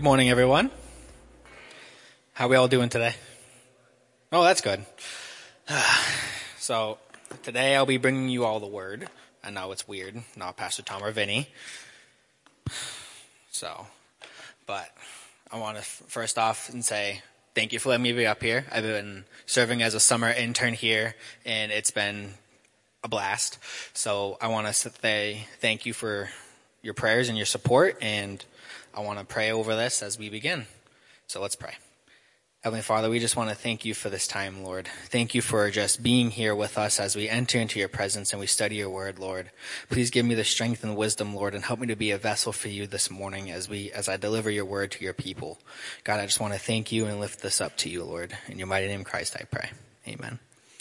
morning, everyone. How are we all doing today? Oh, that's good. So today I'll be bringing you all the word. I know it's weird, not Pastor Tom or Vinny. But I want to first off and say thank you for letting me be up here. I've been serving as a summer intern here, and it's been a blast. So I want to say thank you for your prayers and your support, and I want to pray over this as we begin. So let's pray. Heavenly Father, we just want to thank you for this time, Lord. Thank you for just being here with us as we enter into your presence and we study your word, Lord. Please give me the strength and wisdom, Lord, and help me to be a vessel for you this morning as I deliver your word to your people. God, I just want to thank you and lift this up to you, Lord. In your mighty name, Christ, I pray. Amen.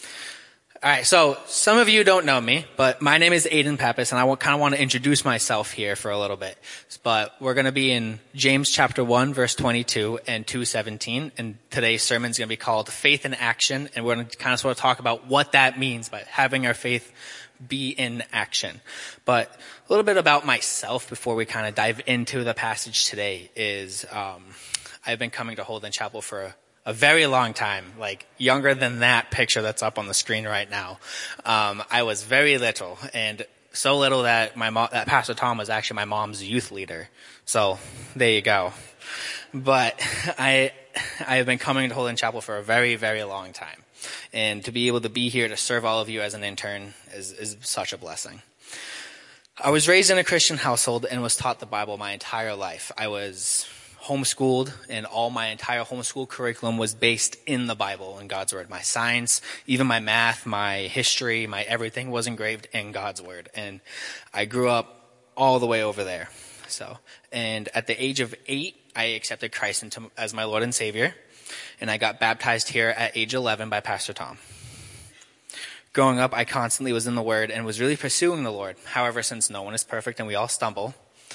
All right, so some of you don't know me, but my name is Aiden Pappas, and I kind of want to introduce myself here for a little bit. But we're going to be in James chapter 1, verse 22 and 2:17, and today's sermon is going to be called Faith in Action, and we're going to kind of sort of talk about what that means by having our faith be in action. But a little bit about myself before we kind of dive into the passage today is I've been coming to Holden Chapel for a very long time, like younger than that picture that's up on the screen right now. I was very little, and so little that that Pastor Tom was actually my mom's youth leader. So there you go. But I have been coming to Holden Chapel for a very, very long time. And to be able to be here to serve all of you as an intern is such a blessing. I was raised in a Christian household and was taught the Bible my entire life. I was homeschooled, and all my entire homeschool curriculum was based in the Bible and God's word. My science, even my math, my history, my everything was engraved in God's word. And I grew up all the way over there. And at the age of 8, I accepted Christ as my Lord and Savior. And I got baptized here at age 11 by Pastor Tom. Growing up, I constantly was in the word and was really pursuing the Lord. However, since no one is perfect and we all stumble,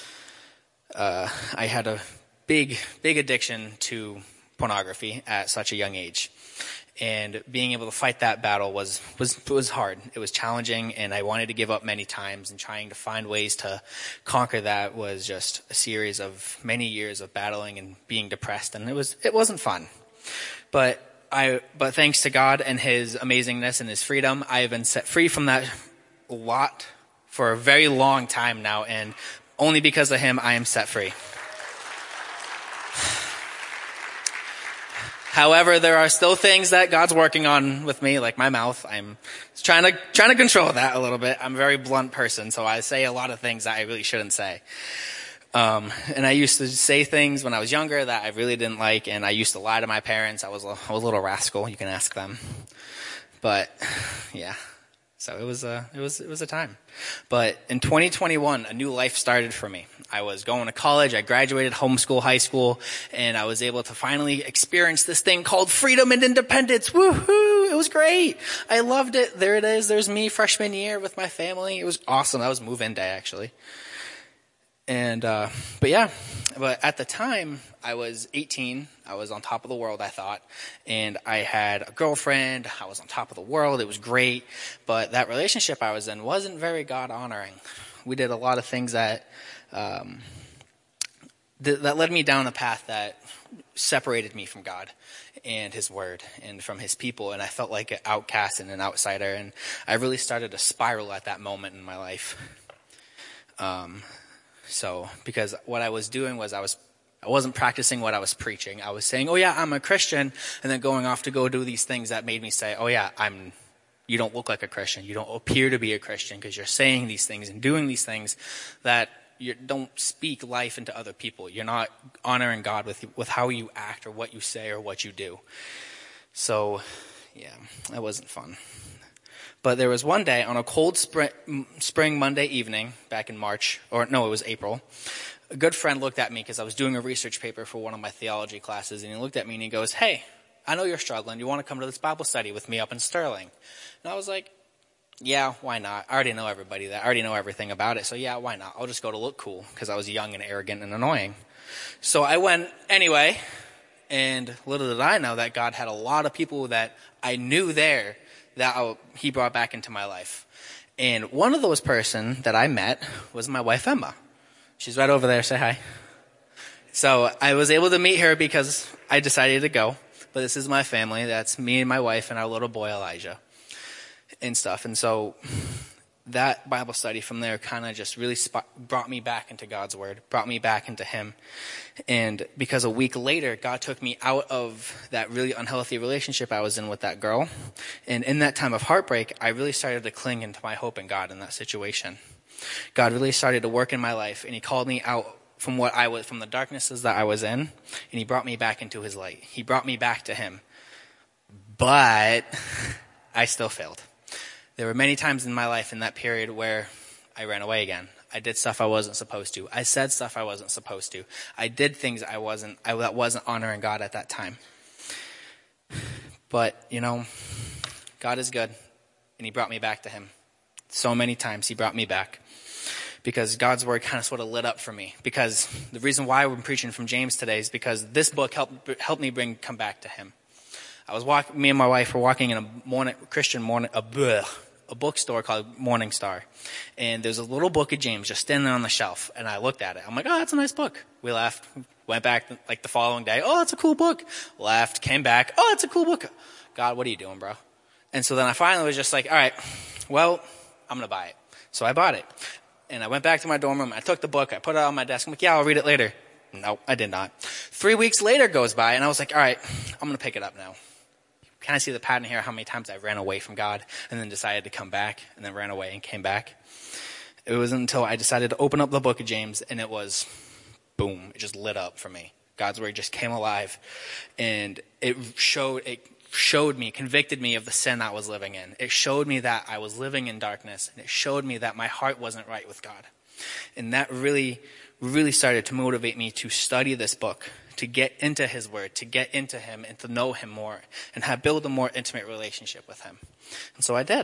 I had a big addiction to pornography at such a young age. And being able to fight that battle was hard. It was challenging, and I wanted to give up many times, and trying to find ways to conquer that was just a series of many years of battling and being depressed, and it wasn't fun. But thanks to God and his amazingness and his freedom, I have been set free from that lot for a very long time now, and only because of him I am set free. However, there are still things that God's working on with me, like my mouth. I'm trying to control that a little bit. I'm a very blunt person, so I say a lot of things that I really shouldn't say. And I used to say things when I was younger that I really didn't like, and I used to lie to my parents. I was a little rascal. You can ask them. But yeah. So it was a time. But in 2021, a new life started for me. I was going to college. I graduated homeschool, high school, and I was able to finally experience this thing called freedom and independence. Woohoo! It was great. I loved it. There it is. There's me freshman year with my family. It was awesome. That was move-in day, actually. And, but at the time I was 18, I was on top of the world, I thought, and I had a girlfriend, I was on top of the world, it was great, but that relationship I was in wasn't very God honoring. We did a lot of things that led me down a path that separated me from God and his word and from his people, and I felt like an outcast and an outsider, and I really started to spiral at that moment in my life. Because what I was doing was I wasn't practicing what I was preaching. I was saying, oh yeah, I'm a Christian, and then going off to go do these things that made me say, oh yeah, you don't look like a Christian. You don't appear to be a Christian because you're saying these things and doing these things that you don't speak life into other people. You're not honoring God with how you act or what you say or what you do. So yeah, that wasn't fun. But there was one day on a cold spring Monday evening back in March, it was April. A good friend looked at me because I was doing a research paper for one of my theology classes, and he looked at me and he goes, hey, I know you're struggling. You want to come to this Bible study with me up in Sterling? And I was like, yeah, why not? I already know everybody there. I already know everything about it. So yeah, why not? I'll just go to look cool because I was young and arrogant and annoying. So I went anyway, and little did I know that God had a lot of people that I knew there that he brought back into my life. And one of those person that I met was my wife, Emma. She's right over there. Say hi. So I was able to meet her because I decided to go. But this is my family. That's me and my wife and our little boy Elijah and stuff. And so that Bible study from there kind of just really brought me back into God's word, brought me back into him. And because a week later, God took me out of that really unhealthy relationship I was in with that girl. And in that time of heartbreak, I really started to cling into my hope in God in that situation. God really started to work in my life, and he called me out from from the darknesses that I was in, and he brought me back into his light. He brought me back to him. But I still failed. There were many times in my life in that period where I ran away again. I did stuff I wasn't supposed to. I said stuff I wasn't supposed to. I did things that wasn't honoring God at that time. But, God is good, and he brought me back to him. So many times he brought me back. Because God's word kind of sort of lit up for me. Because the reason why I'm preaching from James today is because this book helped me come back to him. Me and my wife were walking in a bookstore called Morning Star. And there's a little book of James just standing on the shelf. And I looked at it. I'm like, oh, that's a nice book. We left, went back like the following day. Oh, that's a cool book. Left, came back. Oh, that's a cool book. God, what are you doing, bro? And so then I finally was just like, all right, well, I'm going to buy it. So I bought it. And I went back to my dorm room. I took the book. I put it on my desk. I'm like, yeah, I'll read it later. No, I did not. 3 weeks later goes by, and I was like, all right, I'm going to pick it up now. Can I see the pattern here? How many times I ran away from God and then decided to come back and then ran away and came back? It wasn't until I decided to open up the book of James, and it was, boom, it just lit up for me. God's word just came alive, and it showed me, convicted me of the sin I was living in. It showed me that I was living in darkness, and it showed me that my heart wasn't right with God. And that really, really started to motivate me to study this book, to get into his word, to get into him and to know him more and build a more intimate relationship with him. And so I did.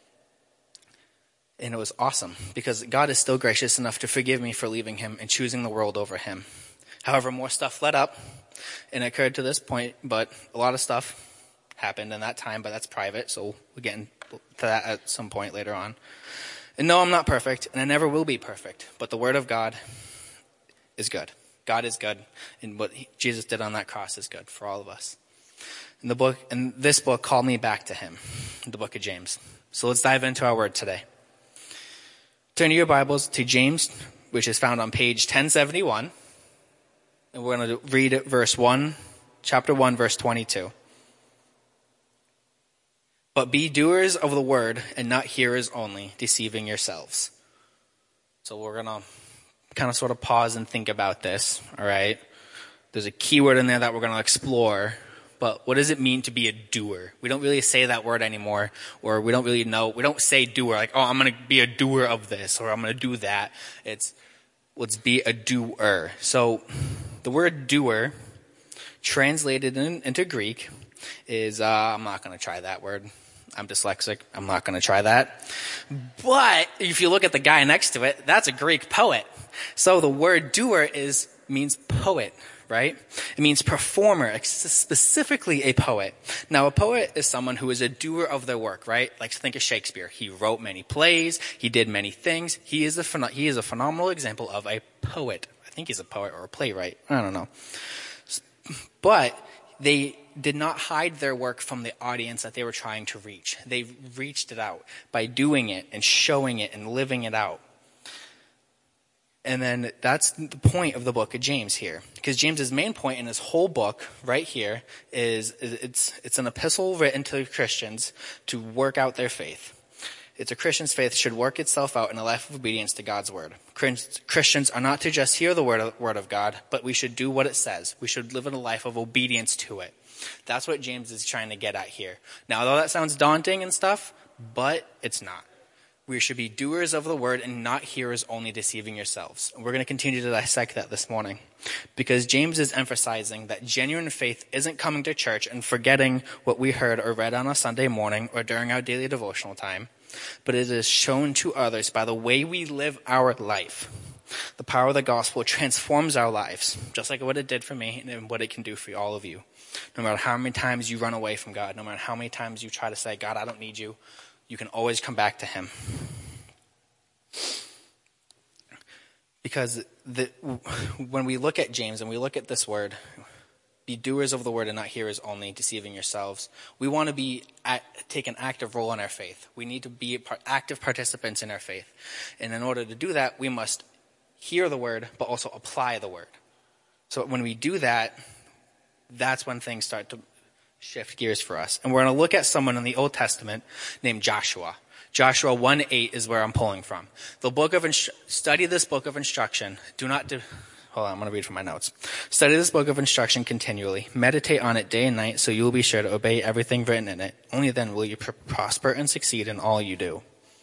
And it was awesome because God is still gracious enough to forgive me for leaving him and choosing the world over him. However, more stuff led up and occurred to this point, but a lot of stuff happened in that time, but that's private, so we'll get into that at some point later on. And no, I'm not perfect, and I never will be perfect, but the word of God is good. God is good, and what Jesus did on that cross is good for all of us. And this book called me back to him, the book of James. So let's dive into our word today. Turn to your Bibles to James, which is found on page 1071, and we're going to read chapter 1, verse 22. But be doers of the word and not hearers only, deceiving yourselves. So we're going to kind of sort of pause and think about this, all right? There's a key word in there that we're going to explore, but what does it mean to be a doer? We don't really say that word anymore, or we don't really know. We don't say doer, like, oh, I'm going to be a doer of this, or I'm going to do that. Let's be a doer. So the word doer, translated into Greek, is, I'm not going to try that word. I'm dyslexic. I'm not going to try that. But if you look at the guy next to it, that's a Greek poet. So the word doer means poet, right? It means performer, specifically a poet. Now, a poet is someone who is a doer of their work, right? Like, think of Shakespeare. He wrote many plays. He did many things. He is a phenomenal example of a poet. I think he's a poet or a playwright. I don't know. But they did not hide their work from the audience that they were trying to reach. They reached it out by doing it and showing it and living it out. And then that's the point of the book of James here. Because James's main point in his whole book right here is it's an epistle written to Christians to work out their faith. It's a Christian's faith should work itself out in a life of obedience to God's word. Christians are not to just hear the word of God, but we should do what it says. We should live in a life of obedience to it. That's what James is trying to get at here. Now, though that sounds daunting and stuff, but it's not. We should be doers of the word and not hearers only, deceiving yourselves. And we're going to continue to dissect that this morning. Because James is emphasizing that genuine faith isn't coming to church and forgetting what we heard or read on a Sunday morning or during our daily devotional time, but it is shown to others by the way we live our life. The power of the gospel transforms our lives, just like what it did for me and what it can do for all of you. No matter how many times you run away from God, no matter how many times you try to say, God, I don't need you, you can always come back to him. Because when we look at James and we look at this word, be doers of the word and not hearers only, deceiving yourselves. We want to take an active role in our faith. We need to be active participants in our faith. And in order to do that, we must hear the word, but also apply the word. So when we do that, that's when things start to shift gears for us. And we're going to look at someone in the Old Testament named Joshua. Joshua 1:8 is where I'm pulling from. Study this book of instruction. Hold on, I'm going to read from my notes. Study this book of instruction continually. Meditate on it day and night so you will be sure to obey everything written in it. Only then will you prosper and succeed in all you do.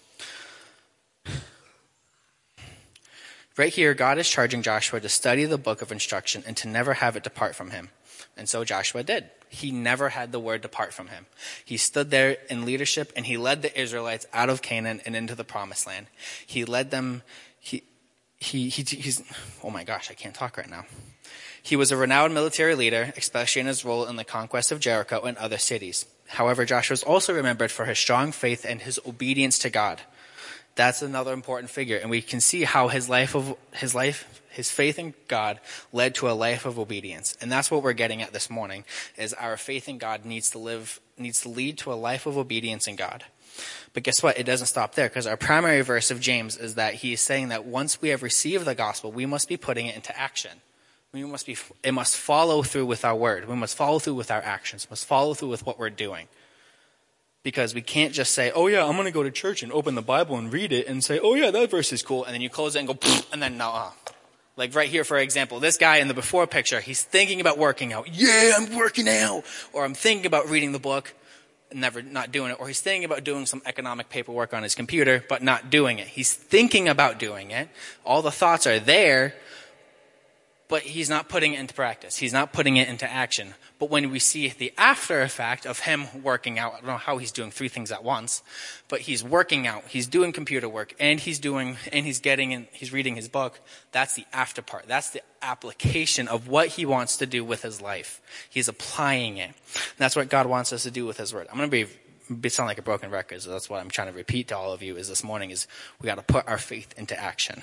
Right here, God is charging Joshua to study the book of instruction and to never have it depart from him. And so Joshua did. He never had the word depart from him. He stood there in leadership and he led the Israelites out of Canaan and into the promised land. He led them, he's oh my gosh, I can't talk right now. He was a renowned military leader, especially in his role in the conquest of Jericho and other cities. However, Joshua was also remembered for his strong faith and his obedience to God. That's another important figure, and we can see how his faith in God led to a life of obedience. And that's what we're getting at this morning, is our faith in God needs to lead to a life of obedience in God. But guess what? It doesn't stop there, because our primary verse of James is that he is saying that once we have received the gospel, we must be putting it into action. It must follow through with our word. We must follow through with our actions. We must follow through with what we're doing. Because we can't just say, oh yeah, I'm going to go to church and open the Bible and read it and say, oh yeah, that verse is cool. And then you close it and go, and then no. Like right here, for example, this guy in the before picture, he's thinking about working out. Yeah, I'm working out. Or I'm thinking about reading the book, not doing it. Or he's thinking about doing some economic paperwork on his computer, but not doing it. He's thinking about doing it. All the thoughts are there, but he's not putting it into practice. He's not putting it into action. But when we see the after effect of him working out, I don't know how he's doing 3 things at once, but he's working out, he's doing computer work, and he's reading his book. That's the after part. That's the application of what he wants to do with his life. He's applying it. And that's what God wants us to do with his word. I'm going to sound like a broken record, so that's what I'm trying to repeat to all of you is this morning is we got to put our faith into action.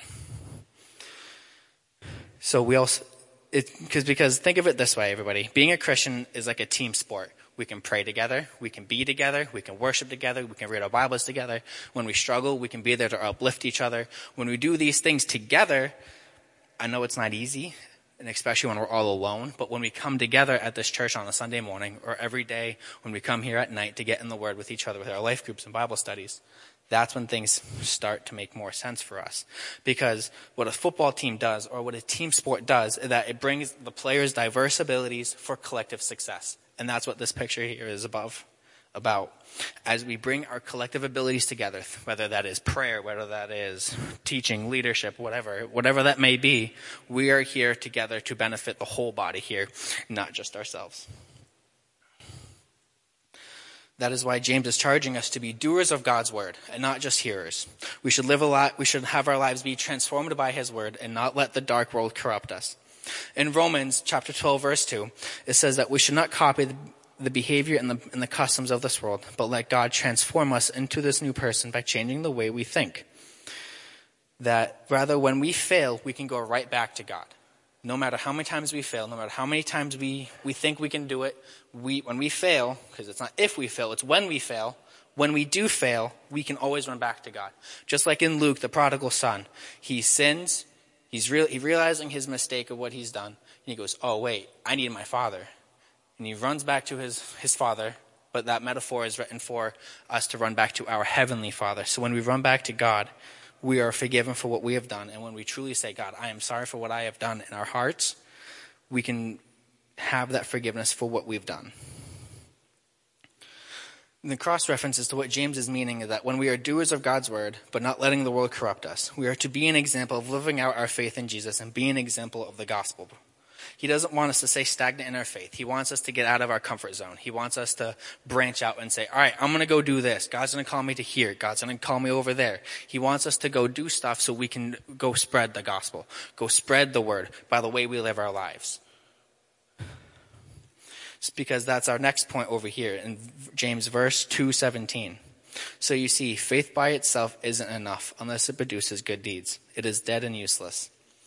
So because think of it this way, everybody. Being a Christian is like a team sport. We can pray together. We can be together. We can worship together. We can read our Bibles together. When we struggle, we can be there to uplift each other. When we do these things together, I know it's not easy, and especially when we're all alone. But when we come together at this church on a Sunday morning or every day when we come here at night to get in the Word with each other with our life groups and Bible studies, that's when things start to make more sense for us. Because what a football team does or what a team sport does is that it brings the players' diverse abilities for collective success. And that's what this picture here is about. As we bring our collective abilities together, whether that is prayer, whether that is teaching, leadership, whatever that may be, we are here together to benefit the whole body here, not just ourselves. That is why James is charging us to be doers of God's word and not just hearers. We should have our lives be transformed by his word and not let the dark world corrupt us. In Romans chapter 12, verse 2, it says that we should not copy the behavior and the customs of this world, but let God transform us into this new person by changing the way we think. That rather when we fail, we can go right back to God. No matter how many times we fail, no matter how many times we think we can do it, when we fail, because it's not if we fail, it's when we fail, when we do fail, we can always run back to God. Just like in Luke, the prodigal son, he sins, he's realizing his mistake of what he's done, and he goes, oh wait, I need my father. And he runs back to his father, but that metaphor is written for us to run back to our heavenly Father. So when we run back to God, we are forgiven for what we have done. And when we truly say, God, I am sorry for what I have done in our hearts, we can have that forgiveness for what we've done. And the cross-reference is to what James is meaning is that when we are doers of God's word, but not letting the world corrupt us, we are to be an example of living out our faith in Jesus and be an example of the gospel. He doesn't want us to stay stagnant in our faith. He wants us to get out of our comfort zone. He wants us to branch out and say, all right, I'm going to go do this. God's going to call me to here. God's going to call me over there. He wants us to go do stuff so we can go spread the gospel, go spread the word by the way we live our lives. It's because that's our next point over here in James verse 2:17. So you see, faith by itself isn't enough unless it produces good deeds. It is dead and useless.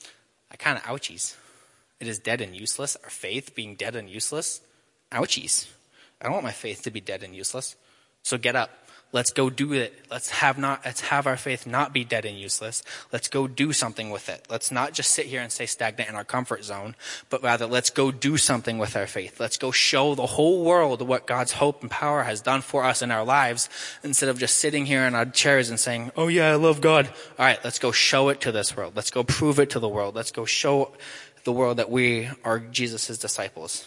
I kind of ouchies. It is dead and useless. Our faith being dead and useless. Ouchies. I don't want my faith to be dead and useless. So get up. Let's go do it. Let's have our faith not be dead and useless. Let's go do something with it. Let's not just sit here and stay stagnant in our comfort zone, but rather let's go do something with our faith. Let's go show the whole world what God's hope and power has done for us in our lives, instead of just sitting here in our chairs and saying, oh yeah, I love God. All right, let's go show it to this world. Let's go prove it to the world. Let's go show the world that we are Jesus' disciples.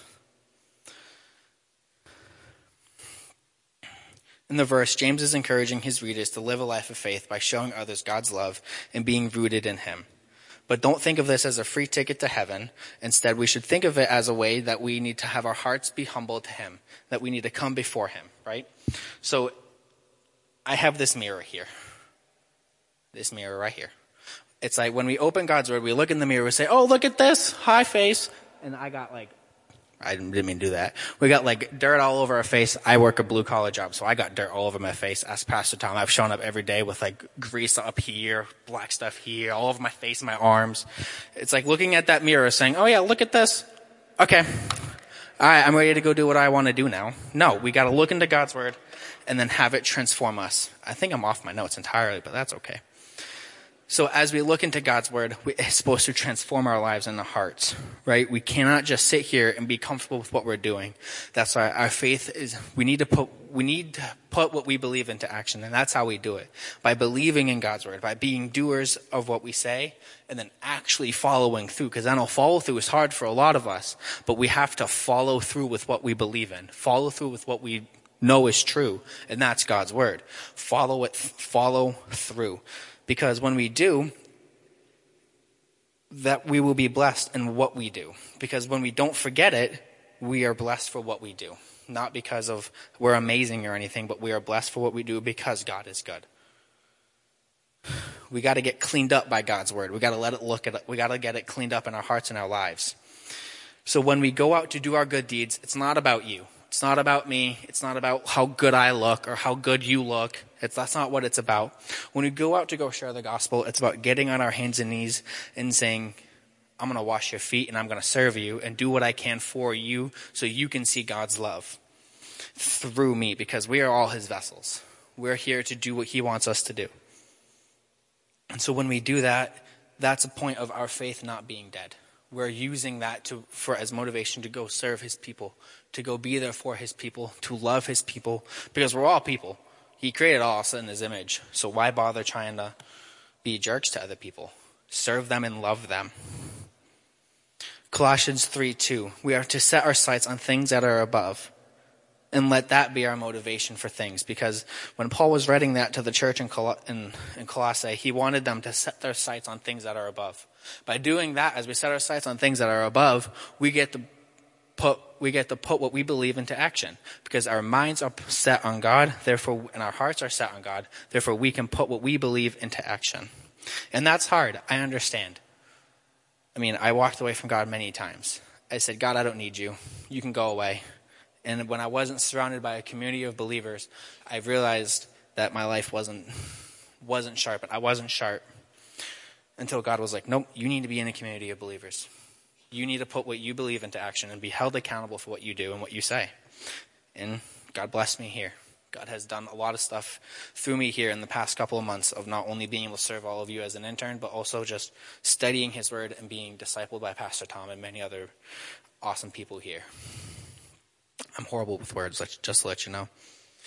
In the verse, James is encouraging his readers to live a life of faith by showing others God's love and being rooted in him. But don't think of this as a free ticket to heaven. Instead, we should think of it as a way that we need to have our hearts be humble to him, that we need to come before him, right? So I have this mirror here. This mirror right here. It's like when we open God's word, we look in the mirror, we say, oh, look at this, hi face. And I didn't mean to do that. We got dirt all over our face. I work a blue collar job, so I got dirt all over my face. Ask Pastor Tom. I've shown up every day with grease up here, black stuff here, all over my face and my arms. It's like looking at that mirror saying, oh yeah, look at this. Okay. All right, I'm ready to go do what I want to do now. No, we got to look into God's word and then have it transform us. I think I'm off my notes entirely, but that's okay. So as we look into God's word, it's supposed to transform our lives and our hearts, right? We cannot just sit here and be comfortable with what we're doing. That's why our faith is, we need to put what we believe into action. And that's how we do it. By believing in God's word, by being doers of what we say, and then actually following through. Because I know follow through is hard for a lot of us, but we have to follow through with what we believe in. Follow through with what we know is true. And that's God's word. Follow through. Because when we do, that we will be blessed in what we do. Because when we don't forget it, we are blessed for what we do. Not because of we're amazing or anything, but we are blessed for what we do because God is good. We got to get cleaned up by God's word. We got to let it look at it. We got to get it cleaned up in our hearts and our lives. So when we go out to do our good deeds, it's not about you. It's not about me. It's not about how good I look or how good you look. That's not what it's about. When we go out to go share the gospel, it's about getting on our hands and knees and saying, I'm going to wash your feet and I'm going to serve you and do what I can for you so you can see God's love through me, because we are all his vessels. We're here to do what he wants us to do. And so when we do that, that's a point of our faith not being dead. We're using that as motivation to go serve his people, to go be there for his people, to love his people, because we're all people. He created all us in his image. So why bother trying to be jerks to other people? Serve them and love them. Colossians 3:2. We are to set our sights on things that are above, and let that be our motivation for things. Because when Paul was writing that to the church in Colossae, he wanted them to set their sights on things that are above. By doing that, as we set our sights on things that are above, we get to put what we believe into action. Because our minds are set on God, therefore, and our hearts are set on God. Therefore, we can put what we believe into action. And that's hard. I understand. I mean, I walked away from God many times. I said, God, I don't need you. You can go away. And when I wasn't surrounded by a community of believers, I realized that my life wasn't sharp. I wasn't sharp until God was like, nope, you need to be in a community of believers. You need to put what you believe into action and be held accountable for what you do and what you say. And God blessed me here. God has done a lot of stuff through me here in the past couple of months of not only being able to serve all of you as an intern, but also just studying his word and being discipled by Pastor Tom and many other awesome people here. I'm horrible with words, just to let you know.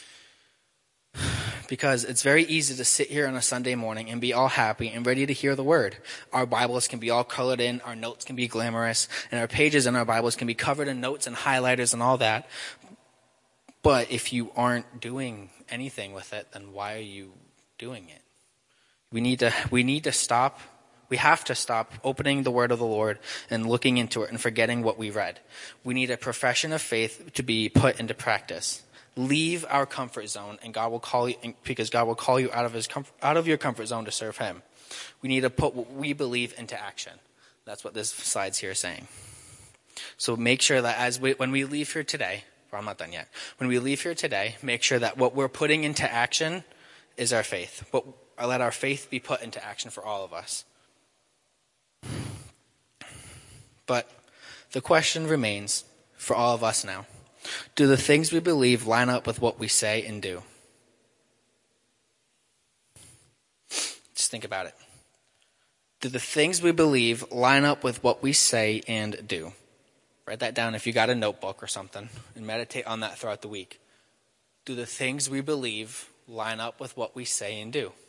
Because it's very easy to sit here on a Sunday morning and be all happy and ready to hear the word. Our Bibles can be all colored in, our notes can be glamorous, and our pages in our Bibles can be covered in notes and highlighters and all that. But if you aren't doing anything with it, then why are you doing it? We need to stop. We have to stop opening the word of the Lord and looking into it and forgetting what we read. We need a profession of faith to be put into practice. Leave our comfort zone, and God will call you, because God will call you out of your comfort zone to serve him. We need to put what we believe into action. That's what this slide's here is saying. So make sure that when we leave here today, well, I'm not done yet. When we leave here today, make sure that what we're putting into action is our faith. Let our faith be put into action for all of us. But the question remains for all of us now. Do the things we believe line up with what we say and do? Just think about it. Do the things we believe line up with what we say and do? Write that down if you got a notebook or something and meditate on that throughout the week. Do the things we believe line up with what we say and do?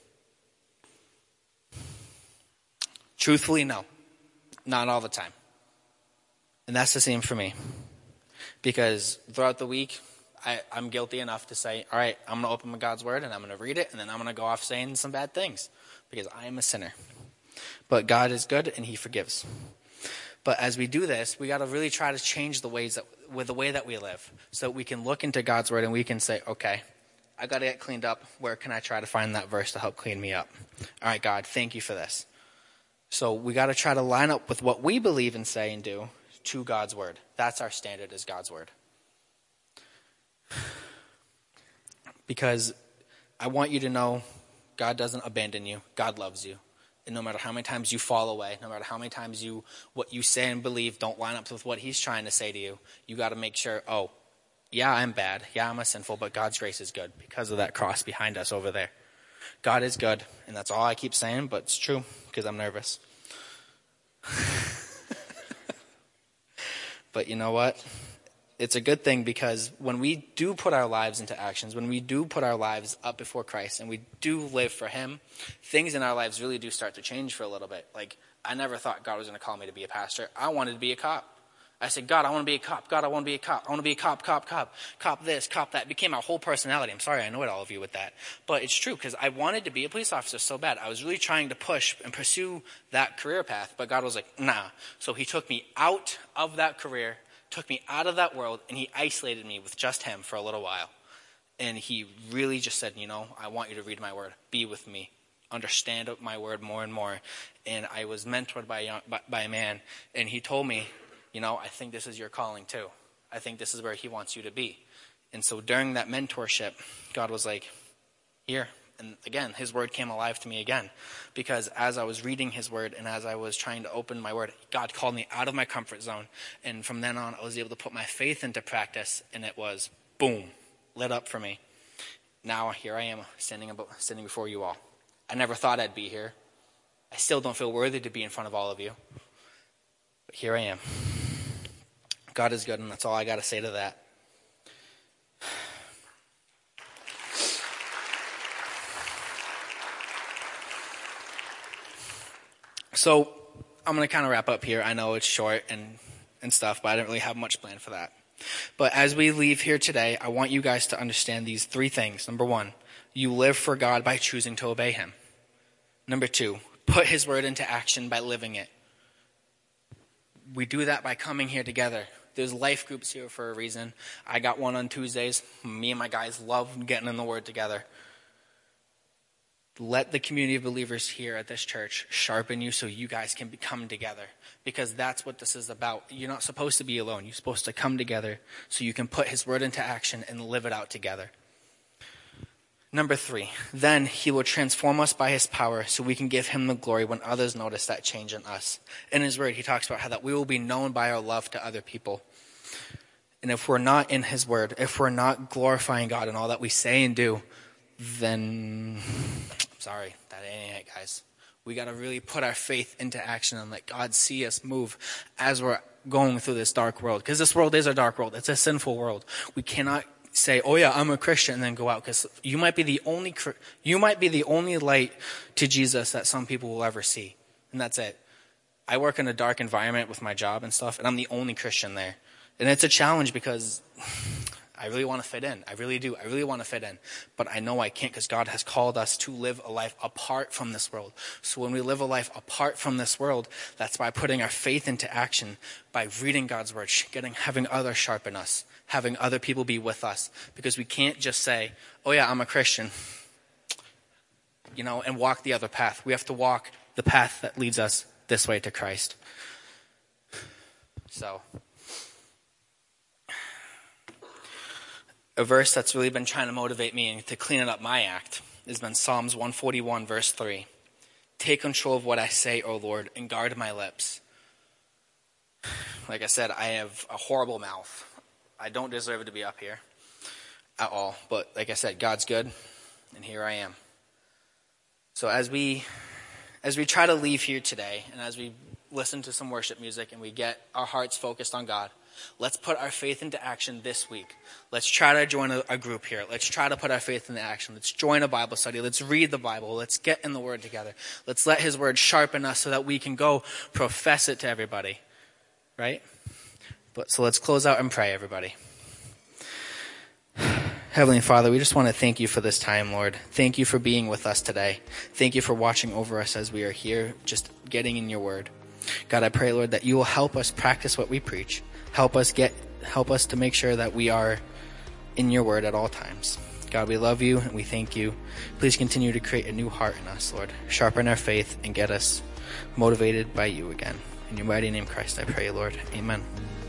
Truthfully, no. Not all the time. And that's the same for me. Because throughout the week, I'm guilty enough to say, all right, I'm going to open God's word and I'm going to read it and then I'm going to go off saying some bad things because I am a sinner. But God is good and he forgives. But as we do this, we got to really try to change the way that we live so we can look into God's word and we can say, okay, I got to get cleaned up. Where can I try to find that verse to help clean me up? All right, God, thank you for this. So we got to try to line up with what we believe and say and do to God's word. That's our standard, is God's word. Because I want you to know God doesn't abandon you. God loves you. And no matter how many times you fall away, no matter how many times what you say and believe don't line up with what he's trying to say to you, you got to make sure, oh, yeah, I'm bad. Yeah, I'm a sinful, but God's grace is good because of that cross behind us over there. God is good, and that's all I keep saying, but it's true because I'm nervous. But you know what? It's a good thing because when we do put our lives into actions, when we do put our lives up before Christ and we do live for him, things in our lives really do start to change for a little bit. Like, I never thought God was going to call me to be a pastor. I wanted to be a cop. I said, God, I want to be a cop. God, I want to be a cop. I want to be a cop. Cop this, cop that. It became our whole personality. I'm sorry I annoyed all of you with that. But it's true because I wanted to be a police officer so bad. I was really trying to push and pursue that career path. But God was like, nah. So he took me out of that career, took me out of that world, and he isolated me with just him for a little while. And he really just said, I want you to read my word. Be with me. Understand my word more and more. And I was mentored by a man. And he told me, I think this is your calling too. I think this is where he wants you to be. And so during that mentorship, God was like, here. And again, his word came alive to me again. Because as I was reading his word and as I was trying to open my word, God called me out of my comfort zone. And from then on, I was able to put my faith into practice. And it was, boom, lit up for me. Now here I am standing before you all. I never thought I'd be here. I still don't feel worthy to be in front of all of you. But here I am. God is good, and that's all I got to say to that. So I'm going to kind of wrap up here. I know it's short and stuff, but I didn't really have much planned for that. But as we leave here today, I want you guys to understand these three things. Number one, you live for God by choosing to obey him. Number two, put his word into action by living it. We do that by coming here together. There's life groups here for a reason. I got one on Tuesdays. Me and my guys love getting in the word together. Let the community of believers here at this church sharpen you so you guys can come together. Because that's what this is about. You're not supposed to be alone. You're supposed to come together so you can put his word into action and live it out together. Number three, then he will transform us by his power so we can give him the glory when others notice that change in us. In his word, he talks about how that we will be known by our love to other people. And if we're not in his word, if we're not glorifying God in all that we say and do, then, I'm sorry, that ain't it, guys. We got to really put our faith into action and let God see us move as we're going through this dark world. Because this world is a dark world. It's a sinful world. We cannot say, oh yeah, I'm a Christian, and then go out, because you might be the only light to Jesus that some people will ever see, and that's it. I work in a dark environment with my job and stuff, and I'm the only Christian there, and it's a challenge because I really want to fit in. I really do. I really want to fit in, but I know I can't because God has called us to live a life apart from this world. So when we live a life apart from this world, that's by putting our faith into action, by reading God's word, having others sharpen us, having other people be with us, because we can't just say, oh yeah, I'm a Christian, and walk the other path. We have to walk the path that leads us this way to Christ. So, a verse that's really been trying to motivate me and to clean up my act has been Psalms 141, verse 3. Take control of what I say, O Lord, and guard my lips. like I said, I have a horrible mouth. I don't deserve to be up here at all. But like I said, God's good, and here I am. So as we try to leave here today, and as we listen to some worship music and we get our hearts focused on God, let's put our faith into action this week. Let's try to join a group here. Let's try to put our faith into action. Let's join a Bible study. Let's read the Bible. Let's get in the Word together. Let's let His Word sharpen us so that we can go profess it to everybody. Right? So let's close out and pray, everybody. Heavenly Father, we just want to thank you for this time, Lord. Thank you for being with us today. Thank you for watching over us as we are here, just getting in your Word. God, I pray, Lord, that you will help us practice what we preach. Help us to make sure that we are in your Word at all times. God, we love you and we thank you. Please continue to create a new heart in us, Lord. Sharpen our faith and get us motivated by you again. In your mighty name, Christ, I pray, Lord. Amen.